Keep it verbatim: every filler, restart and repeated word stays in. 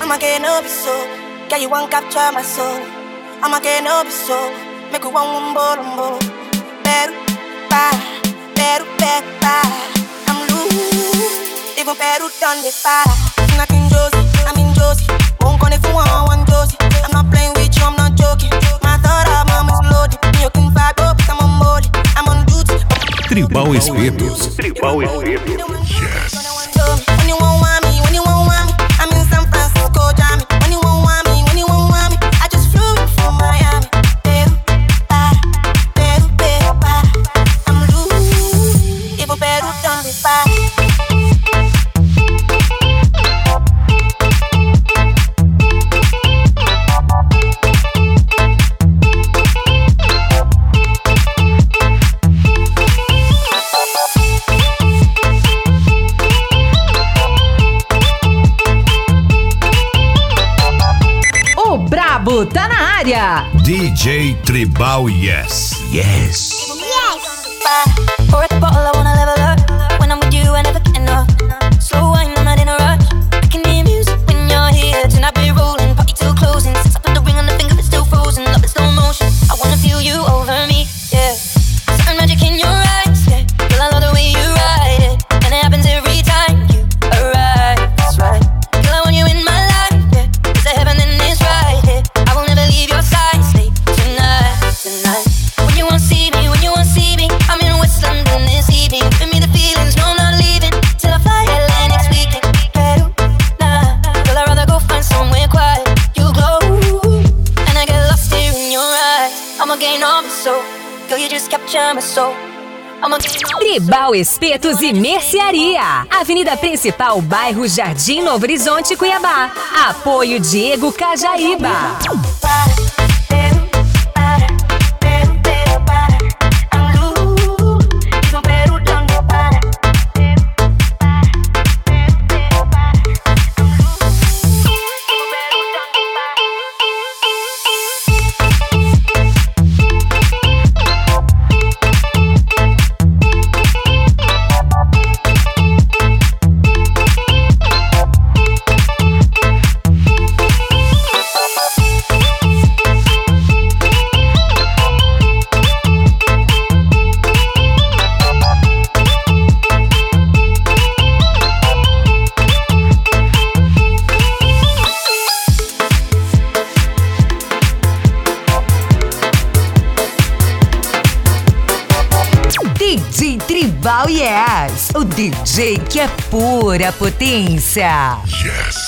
I'ma get no be so. Girl, you want capture my soul. I'ma get no be so. Make you want one more, one more. Peru, pa, Peru, Peru, pa. I'm loose. Even Peru done the para. I'm in Josie, I'm in Josie. Won't call if you want one Josie. I'm not playing with you, I'm not joking. My thought of mom is loaded. You can fight up, I'm on molly. I'm on duty. Tribal Espetos. Tribal Espetos. Yes. When you won't want me, when you won't want me, I'm in San Francisco, Jammy. When you won't want me, when you won't want me, I just flew in from Miami. Peru, para, Peru, Peru, para. I'm loose. Even Peru done the para. Tá na área. D J Tribal Yes. Yes. Yes. Pour at the bottle, I wanna level up. When I'm with you, I never get enough. Slow wine, I'm not in a rush. I can hear music when you're here. Tonight we're rolling, party till closing. Since I put the ring on the finger, it's still frozen. Love in slow motion. I wanna feel you over me, yeah. Certain magic in your eyes, yeah. Girl, I love the way you ride it, and it happens every time you arrive. That's right. Girl, I want you in my life, yeah. It's a heaven and it's right here. I will never leave your side. Stay tonight, tonight. When you won't see me, when you won't see me, I'm in West London this evening. Give me the feelings, no, I'm not leaving till I fly L A next weekend. Peru, nah. Girl, I'd rather go find somewhere quiet. You glow, and I get lost here in your eyes. I'ma gain all my soul. Girl, you just capture my soul. Tribal Espetos e Mercearia. Avenida Principal, bairro Jardim Novo Horizonte, Cuiabá. Apoio Diego Cajaíba. D J Tribal Yes, o D J que é pura potência. Yes.